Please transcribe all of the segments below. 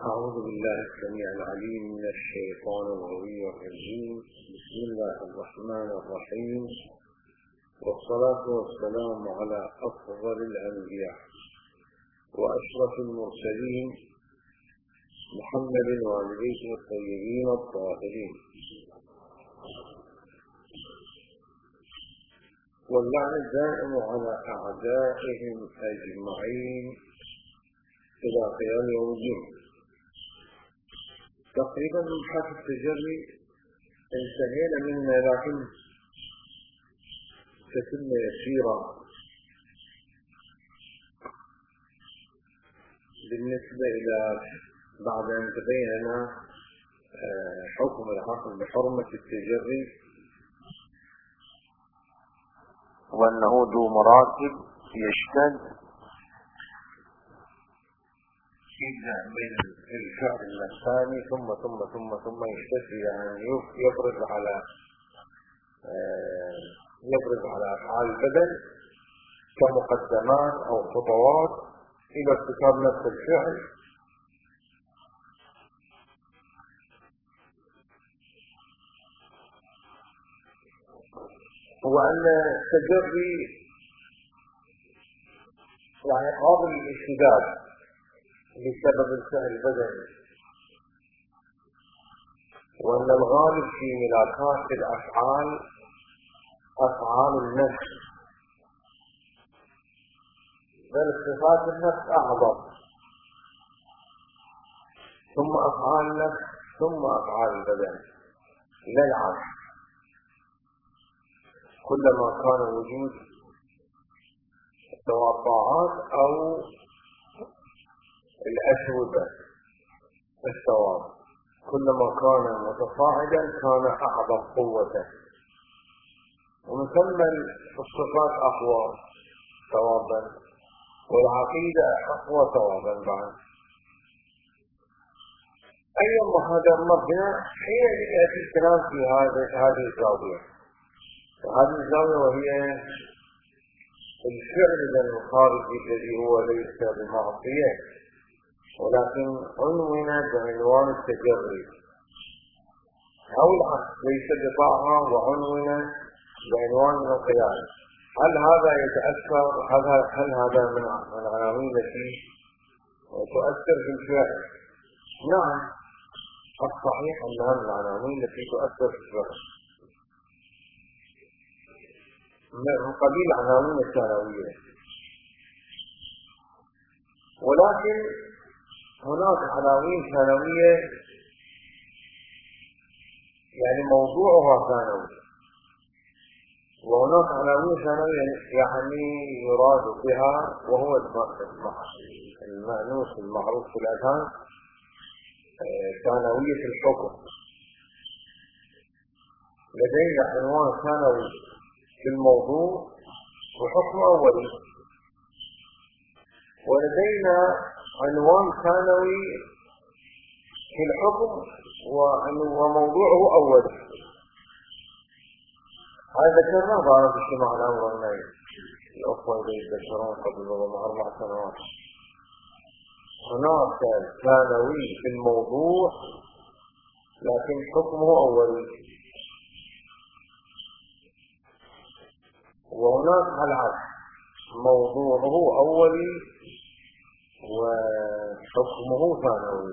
أعوذ بالله السميع العليم من الشيطان الرجيم. بسم الله الرحمن الرحيم، والصلاة والسلام على أفضل الأنبياء وأشرف المرسلين محمد وآله الطيبين الطاهرين، واللعن الدائم على أعدائهم أجمعين إلى قيام يوم الدين. تقريبا من حرف التجري انتهينا منه، لكن تتمة يسيرة بالنسبة إلى بعد أن تبين حكم العقل بحرمة التجري، وأنه ذو مراتب يشتد يجمع بين الفعل الثاني ثم يشتد، يعني يفرض على أفعال البدن كمقدمات أو خطوات إلى ارتكاب نفس الفعل. وأن التجري يعني قابل للاشتداد بسبب الفعل البدني، وأن الغالب في ملاكات الأفعال أفعال النفس، بل صفات النفس أعظم، ثم أفعال النفس ثم أفعال البدن، لا العكس. كلما كان وجود سواء طاعات أو الأشوبة الثواب، كلما كان متصاعدا كان أعظم قوة، ومن ثم الصفات أقوى ثوابا والعقيدة أقوى ثوابا بعد. أيضا هذا المبنى حين يأتي الكلام في هذه الزاوية، وهي الفعل الخارجي الذي هو ليس بمعصية، ولكن عنون بعنوان التجري، أو العكس ليس بطاعة وعنون بعنوان القيام. هل هذا يتأثر؟ هل هذا من العناوين التي تؤثر في الفعل؟ نعم، الصحيح أنها من العناوين التي تؤثر في الفعل من قبيل العناوين الثانوية، ولكن هناك عناوين ثانوية يعني موضوعها ثانوي، وهناك عناوين ثانوية يعني يراد بها وهو المأنوس المعروف في الأذهان ثانوية الحكم. لدينا عنوان ثانوي في الموضوع وحكم أولي، ولدينا عنوان ثانوي في الحكم وموضوعه أولي. هذا ذكرنا بعض اجتماع الأمر النهي الأخوة اللي يذكرون قبل 4 سنوات. هناك ثانوي في الموضوع لكن حكمه أولي، وهناك العكس موضوعه أولي وحكمه ثانوي.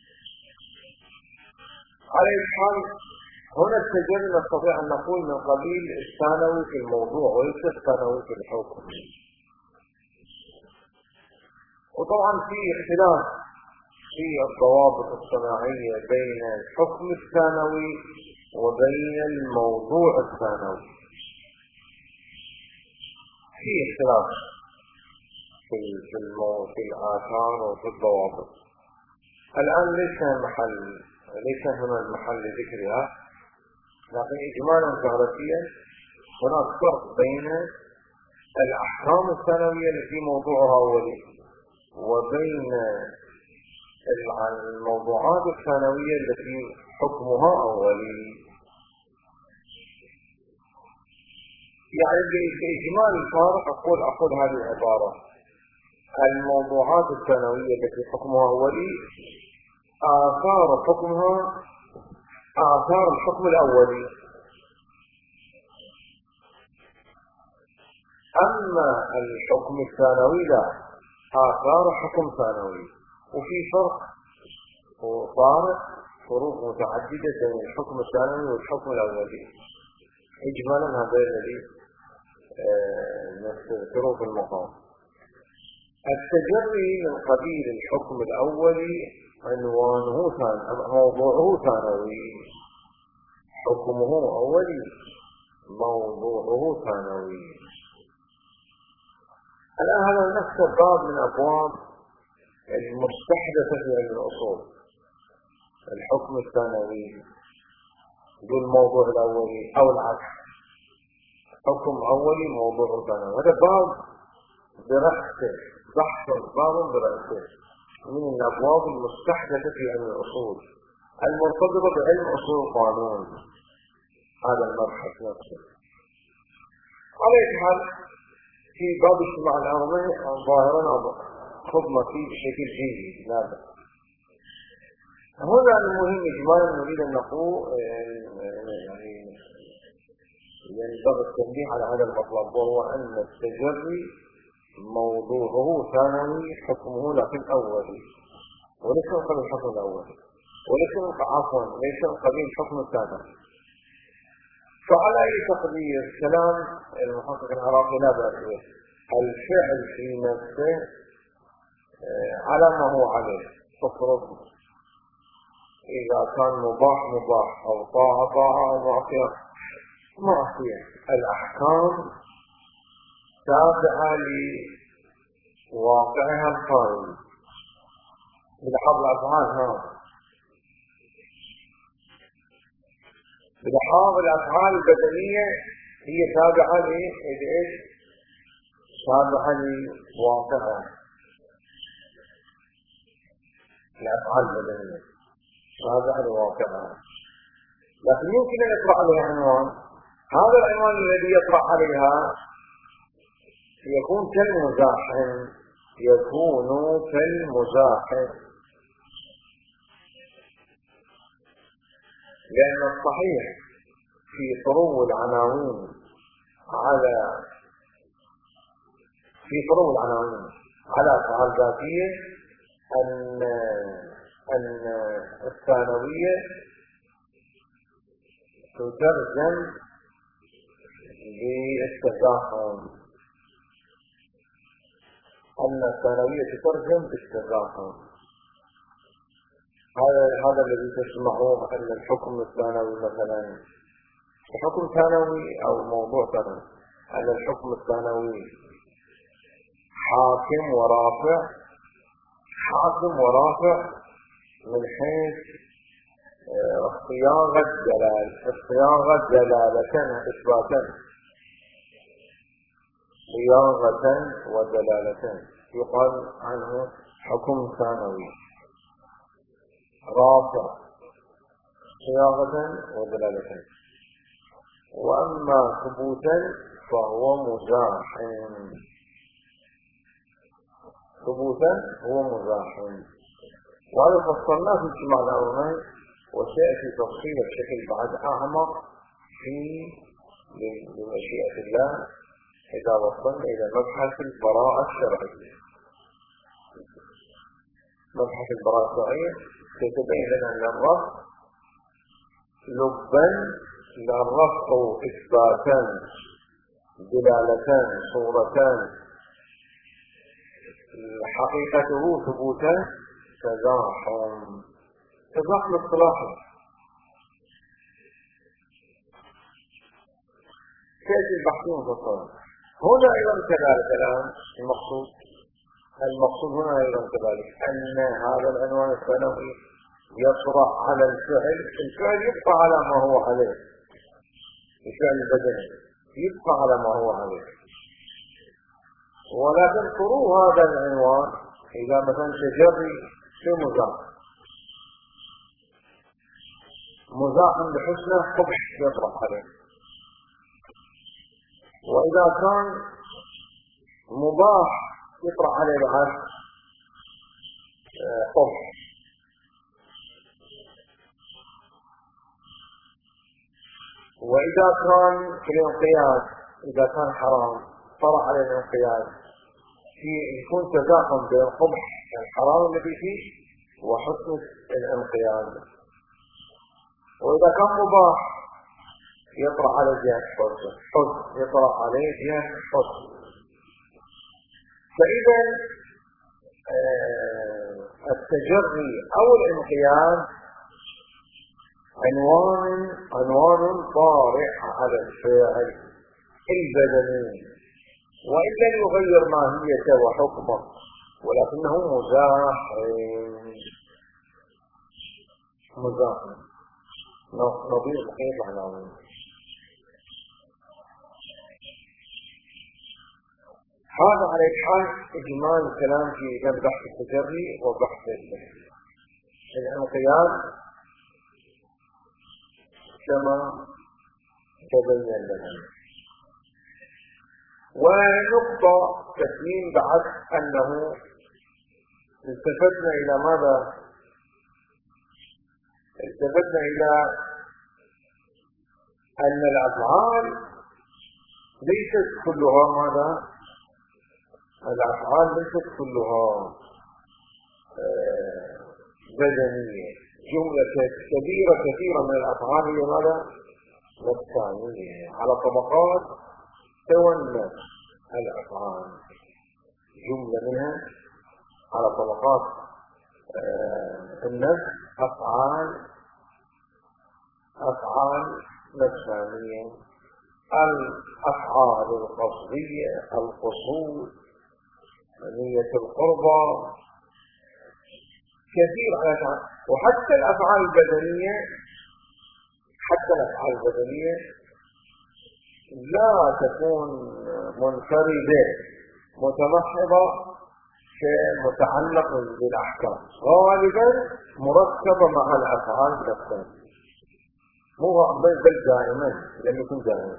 على أي حال هنا التجري نستطيع أن نقول من قبيل الثانوي في الموضوع وليس الثانوي في الحكم. وطبعا في اختلاف في الضوابط الصناعية بين الحكم الثانوي وبين الموضوع الثانوي، في اختلاف في الآثار وفي الضوابط. الآن ليس هنا المحل لذكرها، لكن إجمالا جغرافيا هناك فرق بين الأحكام الثانوية التي موضوعها أولي وبين الموضوعات الثانوية التي حكمها أولي. يعني بإجمال الفارق أقول هذه العبارة: الموضوعات الثانوية التي حكمها أولي آثار حكمها آثار الحكم الأولي. أما الحكم الثانوي لا، آثار حكم ثانوي. وفي فرق وفارق فروق متعددة بين الحكم الثانوي والحكم الأولي. إجمالا هذا الذي نذكره في المقام. التجري من قبيل الحكم الأولي عنوانه موضوعه ثانوي، حكمه أولي موضوعه ثانوي. الآن هذا نفس باب من أبواب المستحدثة في علم الأصول. الحكم الثانوي دون الموضوع الأولي أو العكس، حكم أولي موضوع ثانوي. هذا باب برأسه، بحث باب برأسه من الأبواب المستحدثة في علم الأصول المرتبطة بعلم أصول القانون. هذا المبحث نفسه. على أي حال في باب اجتماع الأمرين ظاهرا خضنا فيه بشكل جيد. هذا هنا المهم إجمالا نريد أن نقول يعني ينبغي التنبيه على هذا المطلب، وهو أن التجري موضوعه ثانوي حكمه لكن أولي، وليس من قبيل الحكم الأولي، وليس من عفوا ليس من قبيل الحكم الثانوي. فعلى أي تقدير كلام المحقق العراقي لا بأس به، الفعل في نفسه على ما هو عليه. تفرض إذا كان مباح مباح أو طاعة طاعة أو معصية معصية، الأحكام تابعة لواقعها القائم بلحاظ الأفعال. بلحاظ الأفعال البدنية هي تابعة لإيش؟ تابعة لواقعها. الأفعال البدنية تابعة لواقعها، لكن يمكن أن يطرح عليها عنوان. هذا العنوان الذي يطرح عليها يكون كالمزاحم، يكون كالمزاحم، لأن الصحيح في طرو العناوين على أفعال ذاتية أن الثانوية تترجم بالتزاحم، بالتزاحم. هذا الذي تسمعوه أن الحكم الثانوي مثلا حكم ثانوي أو موضوع ثانوي، أن الحكم الثانوي حاكم ورافع من حيث صياغة دلالة إثباتا، صياغة ودلالة، يقال عنه حكم ثانوي رافع صياغة ودلالة. وأما ثبوتا فهو مزاحم، وهذا فصلناه في اجتماع الأمرين، وسيأتي تفصيل بشكل بعد أعمق في بمشيئة الله إذا وصلنا إلى مبحث البراءة الشرعية. مبحث البراءة الشرعية سيتبين لنا أن الرفع لبا للرفع إثباتان دلالتان صورتان، حقيقته ثبوتا تزاحم اصطلاحي. سيأتي البحثين مفصلا. هنا أيضا كذلك الآن المقصود هنا أيضا كذلك أن هذا العنوان الثانوي يطرح على الفعل يبقى على ما هو عليه، الفعل البدني يبقى على ما هو عليه، ولكن طرو هذا العنوان إذا مثلا تجري في مزاحم بحسنه قبح يطرح عليه، وإذا كان مباح يطرح عليه بعد قبح، وإذا كان في الانقياد إذا كان حرام طرأ على الانقياد يكون تزاحم بين قبح الحرام الذي فيه وحسن الانقياد. وإذا كان مباح يطرأ على جهة حسن يطرأ عليه جهة حسن. فإذا التجري أو الانقياد عنوان طارئ على الفعل البدني، وإن لم يغير ماهيته وحكمه ولكنه مزاحم نظير بقية العناوين. هذا على الحال إجمال الكلام في بحث التجري وبحث الانقياد كما تبين لنا. ونقطة تسليم بعد أنه التفتنا إلى ماذا؟ التفتنا إلى أن الأفعال ليست كلها ماذا؟ الأفعال ليست كلها بدنية. جملة كثيرة من الأفعال هي ماذا؟ نفسانية على طبقات تونس الأفعال، جملة منها على طبقات النفس أفعال نفسانية. الأفعال القصدية، القصود، نية القربى، كثير على تعالى. وحتى الأفعال البدنية لا تكون منفردة متمحضة كمتعلق بالأحكام، غالبا مركبة مع الأفعال نفسها، بل دائما لم يكن دائما.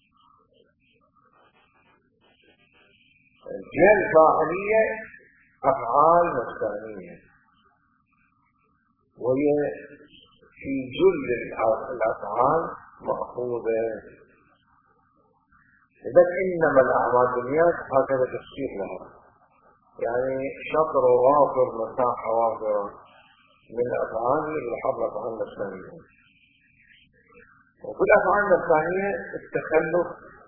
الجهة الفاعلية أفعال نفسانية، وهي في جل الأفعال مأخوذة. إذا إنما الأعمال بالنيات هكذا تفسير لها، يعني شطر وافر مساحة وافرة من الأفعال بالحظ الأفعال النفسانية. وفي الأفعال النفسانية التخلف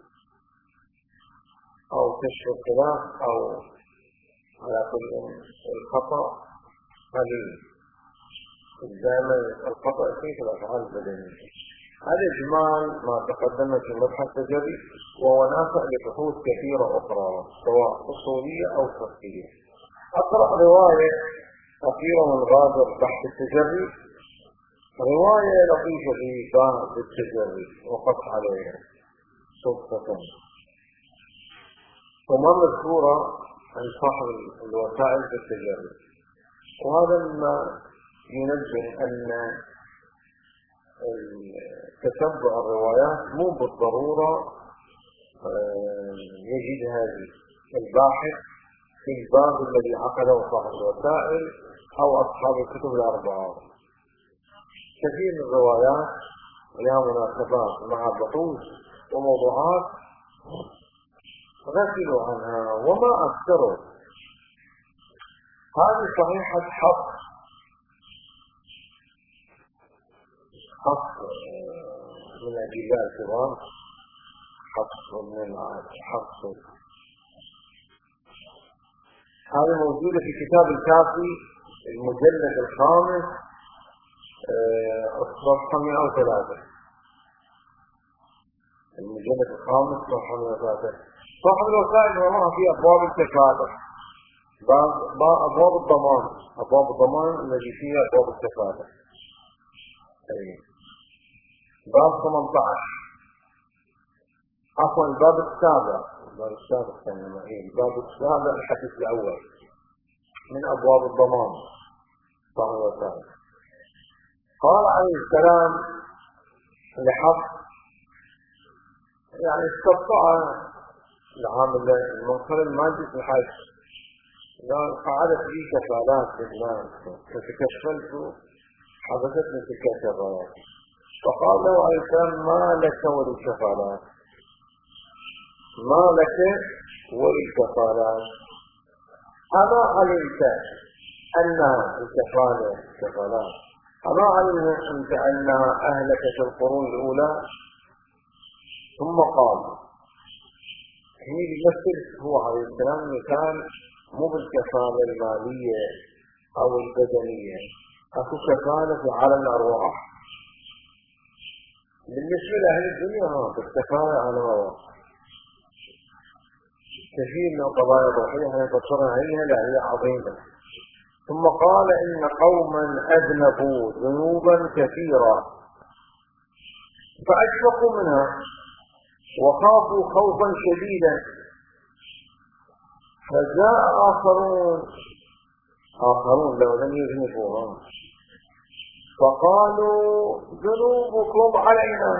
أو كشف الخلاف أو على كل الخطأ قليل، دائما الخطأ فيه في الأفعال البدنية. هذا إجمال ما تقدم في مبحث التجري، وهو نافع لبحوث كثيرة أخرى سواء أصولية أو فقهية. أقرأ رواية أخيرة من غادر بحث التجري، رواية لطيفة في باب التجري وقف عليها صدفة، وما مذكورة عن صاحب الوسائل في التجري. وهذا مما ينبه أن تتبع الروايات مو بالضرورة يجد هذه الباحث في الباب الذي عقده صاحب الوسائل أو أصحاب الكتب الأربعة. كثير من الروايات لها مناسبات مع بحوث وموضوعات غفلوا عنها وما أكثروا. هذه صحيحة حق من الأجلاء الكبار، حفص من حفص. هذه موجودة في كتاب الكافي المجلد الخامس صفحة 103. المجلد الخامس صفحة 103. صاحب الوسائل وراء في أبواب التكاتف، أبواب الضمان الذي فيها أبواب التكاتف. باب 18 عفوا الباب السابع الحديث الأول من أبواب الضمان صلى الله عليه وسلم. قال عليه السلام لحفص، يعني استطاع العامل المنكر المادي في الحج، قال قعدت لي كفالات للناس فتكشفلت حدثتني تلك الكفالات، فقال له عليه السلام: ما لك وللكفالات؟ ما لك وللكفالات؟ أما علمت أن الكفالة كفالات، أما علمت أنها أهلكت القرون الأولى؟ ثم قال هي بيمثل هو عليه السلام مثال مو بالكفالة المالية أو البدنية، أكو كفالة في عالم الأرواح. بالنسبة لأهل الدنيا بالكفالة على الأرواح كثير من القضايا الروحية نفسرها هي لا هي عظيمة. ثم قال: إن قوما أذنبوا ذنوبا كثيرة فأشفقوا منها وخافوا خوفا شديدا، فجاء آخرون لو لم يذنبوها فقالوا: ذنوبكم علينا.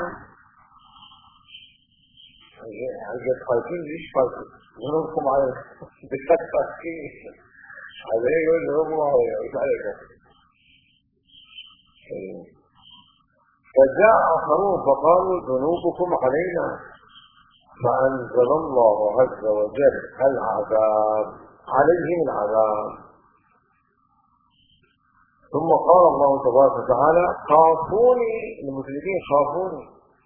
عجب خايفين ليش خايفين؟ ذنوبكم علينا بكثرة كيف هذا يقول ذنوبكم علينا ايش عليكم؟ فجاء آخرون فقالوا: ذنوبكم علينا، فأنزل الله عز وجل العذاب عليهم العذاب. ثم قال الله تبارك وتعالى: خافوني، المشركين خافوني،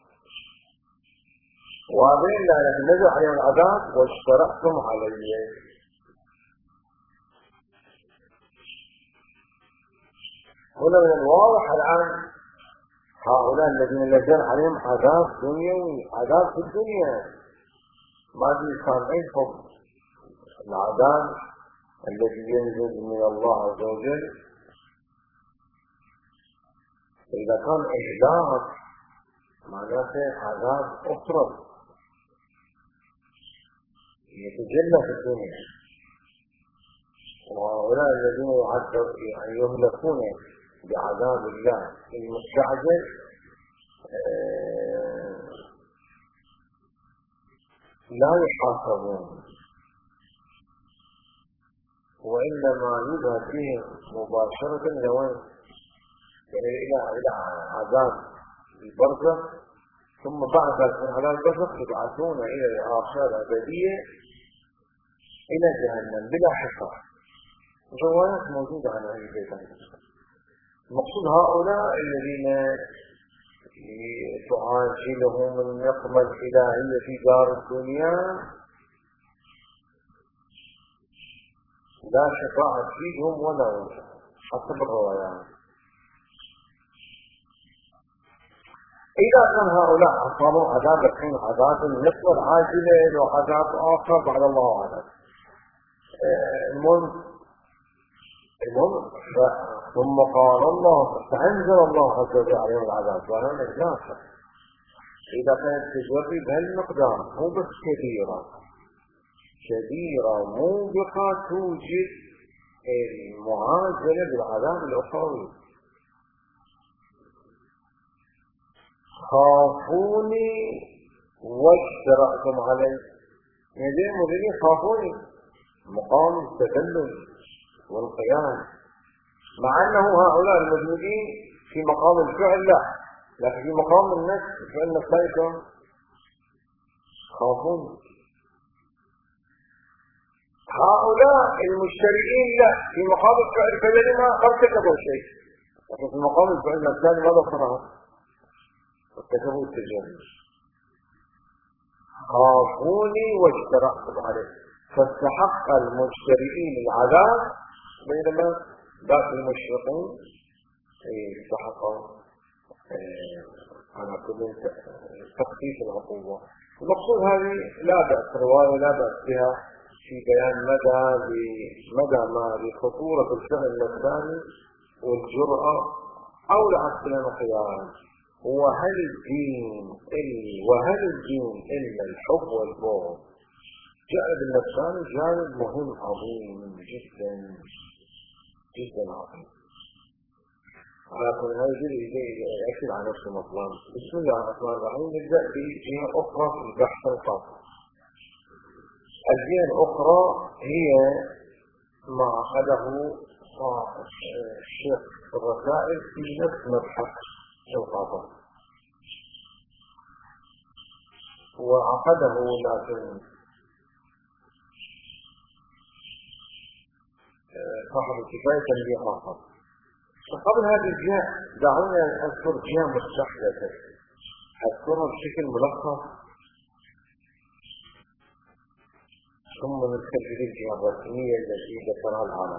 وبين لا نزل عليهم العذاب واشترأتم علي. هنا من الواضح الآن هؤلاء الذين نزل عليهم عذاب دنيوي، عذاب في الدنيا، ما في سامعينهم العذاب الذي ينزل من الله عز وجل. إذا كان إهلاك معناته عذاب أخرى يتجلى في الدنيا، وهؤلاء الذين يهلكون بعذاب الله المستعجل لا يحاسبون، وإنما يذهب فيهم مباشرة إلى عذاب البرزخ، ثم بعد ذلك من عذاب البرزخ يبعثون إلى الآخرة الأبدية إلى جهنم بلا حساب. روايات موجودة عن أهل البيت. المقصود هؤلاء الذين تعاجلهم النقمة الإلهية في دار الدنيا لا شفاعة فيهم ولا حسب الروايات. إذا كان هؤلاء أصابوا عذاب الحين عذاب النقمة العاجلة وعذاب آخر بعد الله أعلم. ثم قال الله فأنزل الله عز وجل عليهم العذاب وأنا نجاسة. إذا كانت تجري بهالمقدار مو بس كبيرة موبقة توجد المعاجلة بالعذاب الأخروي. خافوني واشترأتم علي، يعني المؤمنين خافوني مقام التذلل والقيام، مع أنه هؤلاء المذنبين في مقام الفعل لا، لكن في مقام النفس فإن نفسيكم خافون. هؤلاء المشتركين لا، في مقام الفعل فلما ارتكبوا شيء، لكن في مقام الفعل الثاني ماذا صنعوا؟ ارتكبوا التجرد. خافوني واشترأتم عليه، فاستحق المشتركين العذاب بينما باقي المشركين استحقوا على كل تخفيف العقوبة. المقصود هذه لا بأس، رواية لا بأس بها في بيان مدى ما لخطورة الفعل الثاني والجرأة أو العكس الانقياد. وهل الدين إلا الحب والبغض؟ جانب النفساني جانب مهم عظيم جدا جدا عظيم. على كل هذا يأكد على نفس المطلب. بسم الله الرحمن الرحيم. نبدأ بجهة أخرى في البحث الخاص. الجهة الأخرى هي ما أخذه الشيخ الرسائل في نفس مبحث الخاطر. وعقده، لكن صاحب الكفاية تنبيه آخر. فقبل هذه الجهة دعونا أذكر جهة مستحدثة أذكرها بشكل ملخص، ثم ندخل في الجهة الرسمية التي ذكرها العلم.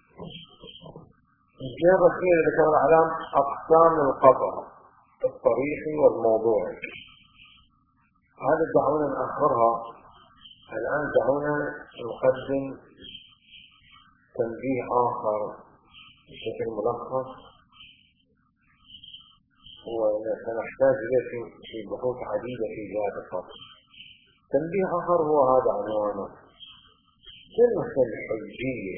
الجهة الرسمية التي ذكرها العلم أقسام القطع الطريقي والموضوعي. هذا دعونا نأخرها الآن. دعونا نقدم تنبيه آخر بشكل ملخص، وسنحتاج إليه في بحوث عديدة في جهة القطع. تنبيه آخر هو هذا عنوانه: سلخ الحجية.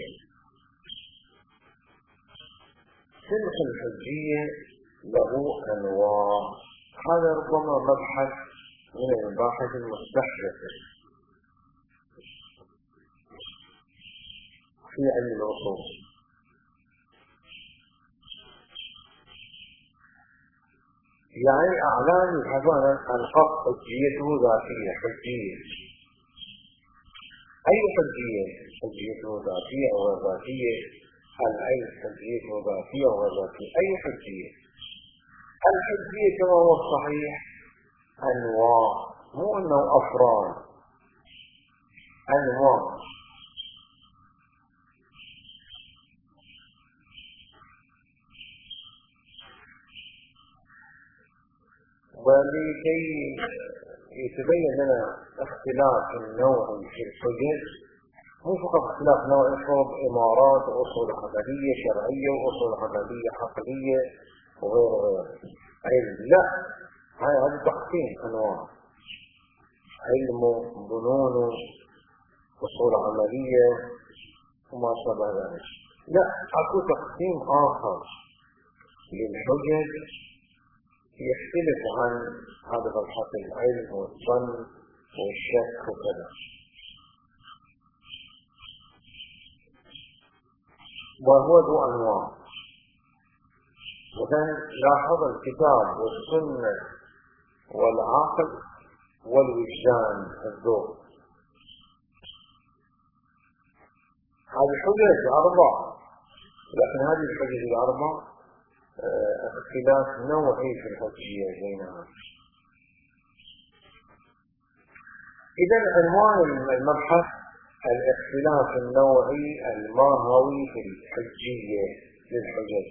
سلخ الحجية له أنواع. هذا ربما مبحث من المباحث المستحدثة في علم الأصول. يعني أعلام يبحثون عن القطع حجيته ذاتية. حجية أي حجية؟ حجيته ذاتية أو ذاتية؟ الأي حجيته ذاتية أو ذاتية؟ أي حجية؟ الحجية كما هو الصحيح أنواع، مو أنه أفراد، أنواع. ولكي يتبين لنا اختلاف النوع في الحجج، مو فقط اختلاف نوع يفرض إمارات وأصول عملية شرعية وأصول عملية عقلية وغير علم، لا، هذا تقسيم أنواع: علم، ظنون، أصول عملية وما شابه ذلك. لا، أكو تقسيم آخر للحجج يختلف عن هذا مبحث العلم والظن والشك وكذا. وهو ذو أنواع. وكان لاحظ الكتاب والسنة والعقل والوجدان الذوق. هذه الحجج أربع، لكن هذه الحجج الأربع اختلاف نوعي في الحجية بينها. إذا عنوان المبحث الاختلاف النوعي الماهوي في الحجية للحجج.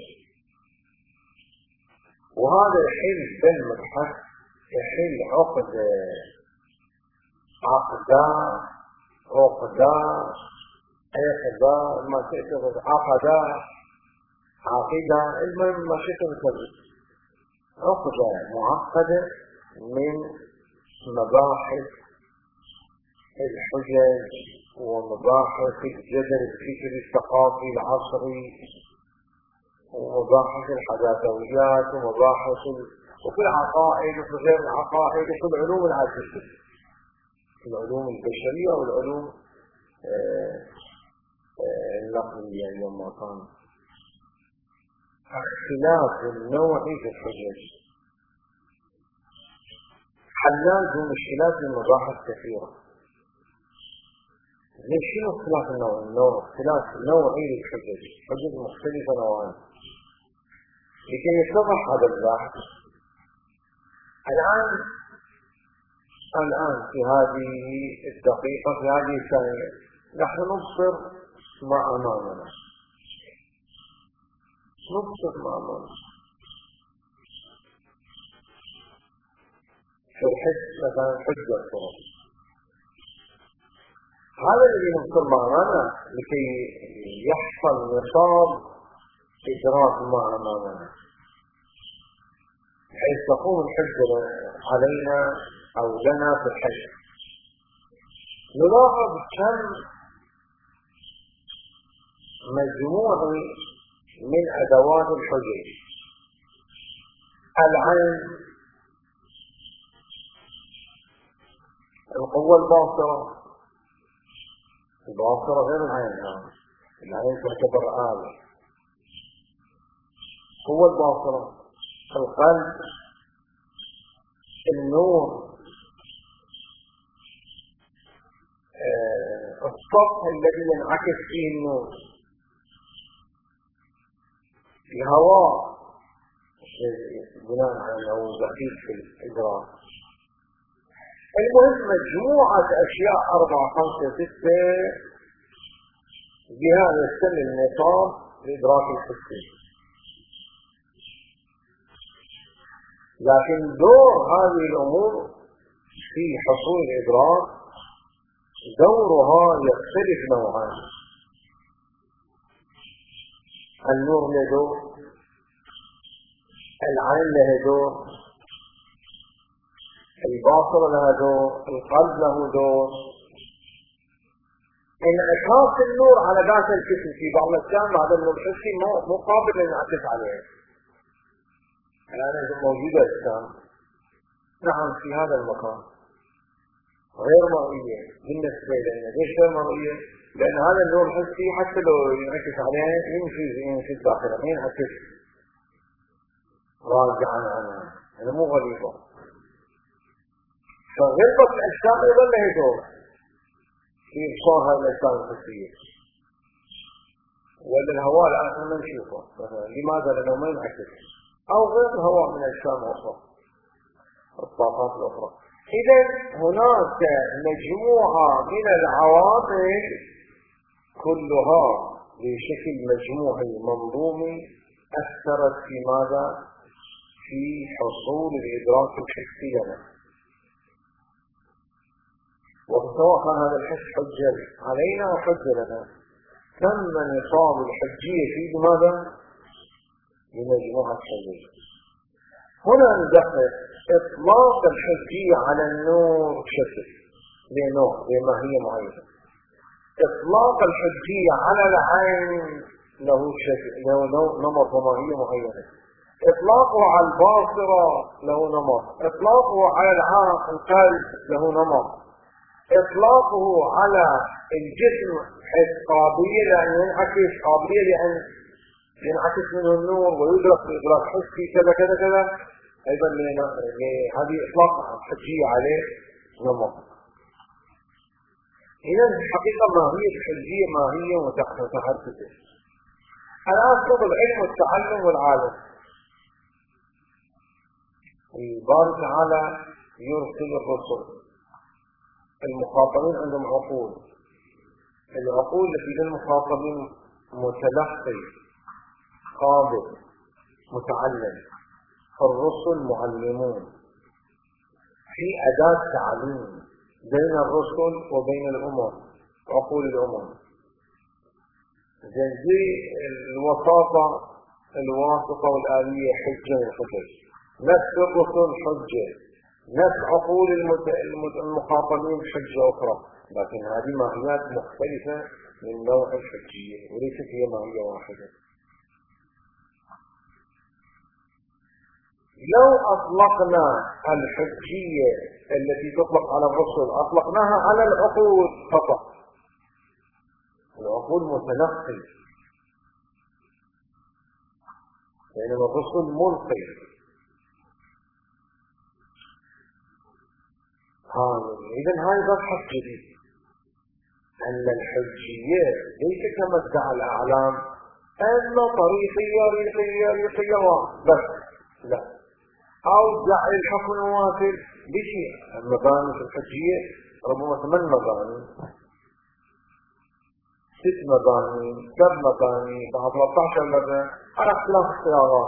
وهذا يحل بالمبحث يحل عقدة ما تأتي عقيدة، المهم ما شكل عقدة معقدة من مباحث الحجج ومباحث الجدل الفكري الثقافي العصري ومباحث الحداثويات ومباحث وفي العقائد وفي غير العقائد وفي العلوم العادية، في العلوم البشرية والعلوم النقلية لما كان. اختلاف النوعي في الحجج حلال ذو مشكلات من مباحث كثيرة. ليش شنو اختلاف النوع؟ اختلاف نوعي للحجج، حجج مختلفة نوعان. لكي يتضح هذا البحث الآن في هذه الدقيقة، في هذه الثانية، نحن نبصر ما أمامنا. في الحج مثلا حجة الطرق، هذا الذي نبصر ما أمامنا لكي يحصل نصاب إدراك ما أمامنا، بحيث تقوم الحجة علينا أو لنا في الحج. نلاحظ كم مجموع من أدوات الحجج: العين، القوة الباصرة غير العين، العين تعتبر آلة. القوة الباصرة، القلب، النور، السطح الذي ينعكس فيه النور، الهواء بناء على أنه دقيق في الإدراك. المهم مجموعة أشياء 4 5 6 بها يستمر النظام الإدراك الحسي. لكن دور هذه الأمور في حصول الإدراك دورها يختلف نوعا. النور له دور، العين له دور، الباصر له دور، القلب له دور. انعكاس النور على ذات الجسم في بعض الأحيان هذا النور الحسي مو قابل للانعكاس عليه. الآن موجودة الإسلام نعم في هذا المكان غير مرئية بالنسبة لنا. ليش غير مرئية؟ لأن هذا النور الحسي حتى لو ينعكس عليه ينفذ داخله، ينعكس راجعا عنها، هذا مو غريبة. فغلبة الأجسام أيضا له دور في إبصار هذه الأجسام الحسية. وللهواء الآن ما نشوفه لماذا؟ لأنه ما ينعكس، أو غير الهواء من أجسام أخرى الطاقات الأخرى. إذا هناك مجموعة من العوامل كلها بشكل مجموعي منظومي أثرت في ماذا؟ في حصول الإدراك الحسي لنا. وسواء كان هذا الحس حجة علينا وحجة لنا، تم نصاب الحجية في ماذا؟ بمجموعة شيء. هنا ندخل إطلاق الحجية على النور شكل لنوع لماهية معينة. إطلاق الحجية على العين له شكل له نمط وماهية معينة. إطلاقه على الباصرة له نمط. إطلاقه على القلب له نمط. إطلاقه على الجسم حيث قابلية لأن ينعكس، قابلية لأن ينعكس منه النور ويدرك بإدراك حسي كذا كذا كذا، أيضا هذه إطلاق حجية عليه نمط. إذا الحقيقة ماهية الحجية ماهية متحدثة. الآن تطلب علم التعلم والعالم. الباري تعالى يرسل الرسل، المخاطبين عندهم عقول، العقول التي للمخاطبين متلقي قابل متعلم، الرسل معلمون، في أداة تعليم بين الرسل وبين الأمم، عقول الأمم. زي الواسطة والآلية حجة والحجج، نفس الرسل حجة، نفس عقول المخاطبين حجة أخرى، لكن هذه ماهيات مختلفة من نوع الحجية وليست هي ماهية واحدة. لو أطلقنا الحجية التي تطلق على الرسل أطلقناها على العقول فقط، العقول متلقي، بينما الرسل ملقي. إذن هاي مبحث جديد، أن الحجية ليس كما ادعى الأعلام أن طريقية بس، لا، أو جعل الحكم الوافر بشيء. المباني في الحجية ربما 8 مباني، 6 مباني، 7 مباني، 13 مباني على اختلاف الصياغات.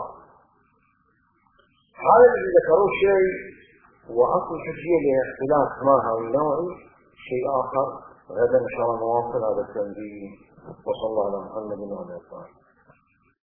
هذا اللي ذكروا شيء، وأصل الحجية لاختلاف ماها والنوعي شيء آخر. غدا إن شاء الله نواصل هذا التنبيه. وصلى الله على محمد وعلى آله.